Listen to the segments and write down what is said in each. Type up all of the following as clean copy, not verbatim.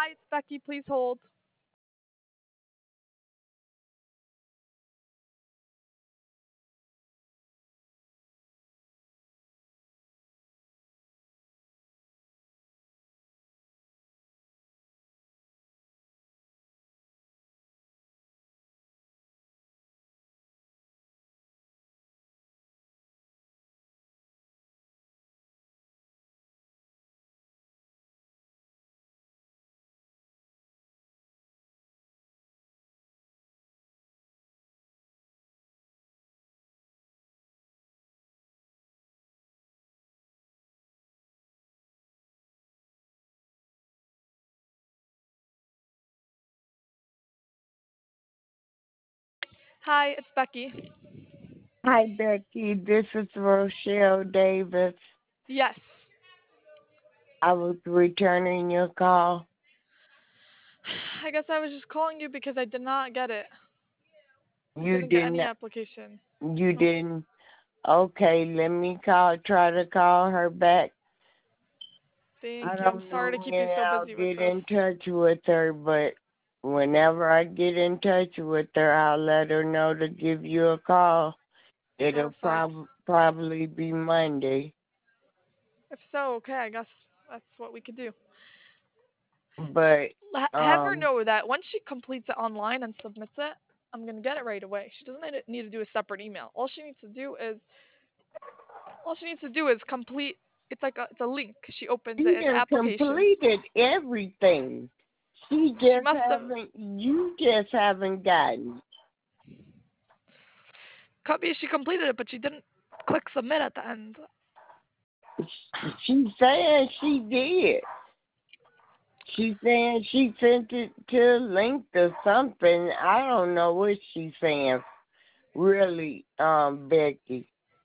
Hi, it's Becky. Please hold. Hi, it's Becky. Hi, Becky. This is Rochelle Davis. Yes. I was returning your call. I guess I was just calling you because I did not get it. I You didn't get didn't. any application. You Nope. didn't. Okay, let me try to call her back. I Thank you. I'm don't sorry know to keep you when so I'll busy with get this. in touch with her, but whenever I get in touch with her, I'll let her know to give you a call. It'll Perfect. probably be Monday. If so, okay, I guess that's what we could do. But Have her um, know that once she completes it online and submits it, I'm gonna get it right away. She doesn't need to do a separate email. All she needs to do is complete. It's a link. She opens it. she It's done applications. completed everything. She She just must have. haven't. You just haven't gotten. Could be she completed it, but she didn't click submit at the end. She's saying she did. She's saying she sent it to a link or something. I don't know what she's saying. Really, Becky.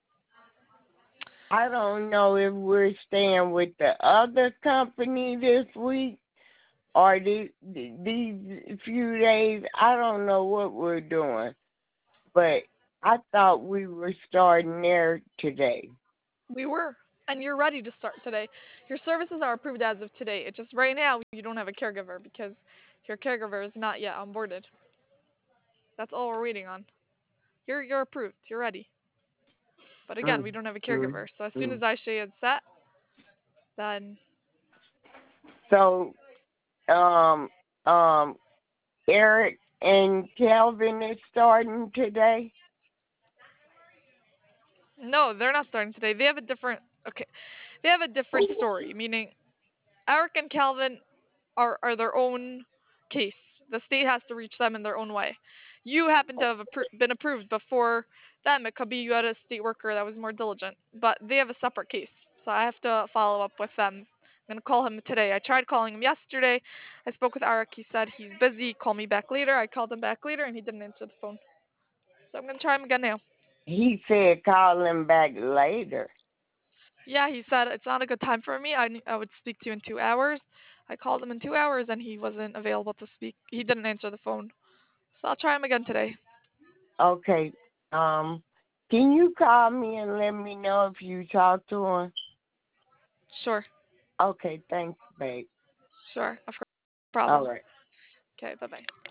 I don't know if we're staying with the other company this week or these few days. I don't know what we're doing, but I thought we were starting there today. We were, and you're ready to start today. Your services are approved as of today. It's just right now you don't have a caregiver because your caregiver is not yet onboarded. That's all we're waiting on. You're approved. You're ready. But again, Mm, we don't have a mm, caregiver. So as soon mm. as I say it's set, then So, um, um, Eric and Kelvin is starting today. no, they're not starting today. They have a different okay. They have a different story, meaning Eric and Calvin are their own case. The state has to reach them in their own way. You happen to have been approved before them. It could be you had a state worker that was more diligent, but they have a separate case. So I have to follow up with them. I'm gonna call him today. I tried calling him yesterday. I spoke with Eric. He said he's busy. Call me back later. I called him back later and he didn't answer the phone. So I'm gonna try him again now. He said call him back later. Yeah, he said it's not a good time for me. I would speak to you in 2 hours. I called him in 2 hours and he wasn't available to speak. He didn't answer the phone. So I'll try him again today. Okay. Um, can you call me and let me know if you talk to him? Sure. Okay, thanks, babe. Sure. Of course. No All problem. right. Okay, bye bye.